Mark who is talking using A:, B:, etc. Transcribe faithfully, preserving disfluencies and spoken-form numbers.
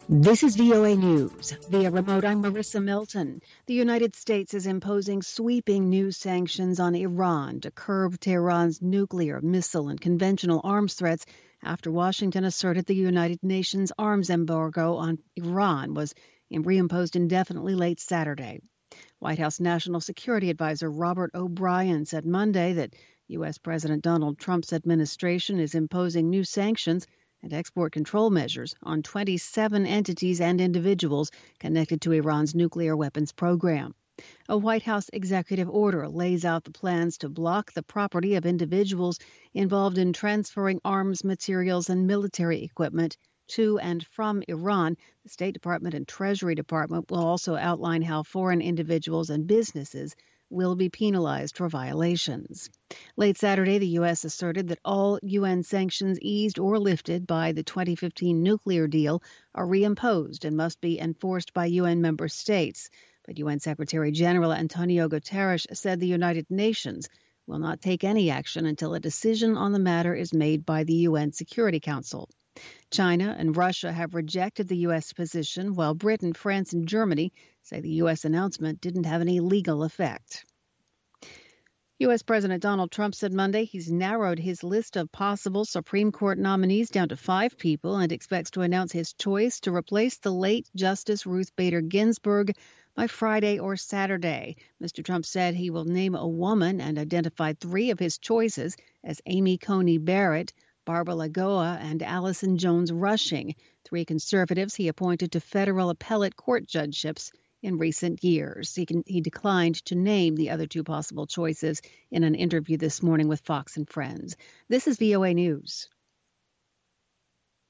A: This is V O A News. Via remote, I'm Marissa Milton. The United States is imposing sweeping new sanctions on Iran to curb Tehran's nuclear, missile, and conventional arms threats after Washington asserted the United Nations arms embargo on Iran was reimposed indefinitely late Saturday. White House National Security Advisor Robert O'Brien said Monday that U S. President Donald Trump's administration is imposing new sanctions and export control measures on twenty-seven entities and individuals connected to Iran's nuclear weapons program. A White House executive order lays out the plans to block the property of individuals involved in transferring arms materials and military equipment to and from Iran. The State Department and Treasury Department will also outline how foreign individuals and businesses will be penalized for violations. Late Saturday, the U S asserted that all U N sanctions eased or lifted by the twenty fifteen nuclear deal are reimposed and must be enforced by U N member states. But U N Secretary General Antonio Guterres said the United Nations will not take any action until a decision on the matter is made by the U N Security Council. China and Russia have rejected the U S position, while Britain, France, and Germany say the U S announcement didn't have any legal effect. U S. President Donald Trump said Monday he's narrowed his list of possible Supreme Court nominees down to five people and expects to announce his choice to replace the late Justice Ruth Bader Ginsburg by Friday or Saturday. Mister Trump said he will name a woman and identified three of his choices as Amy Coney Barrett, Barbara Lagoa, and Allison Jones Rushing, three conservatives he appointed to federal appellate court judgeships in recent years. He, can, he declined to name the other two possible choices in an interview this morning with Fox and Friends. This is V O A News.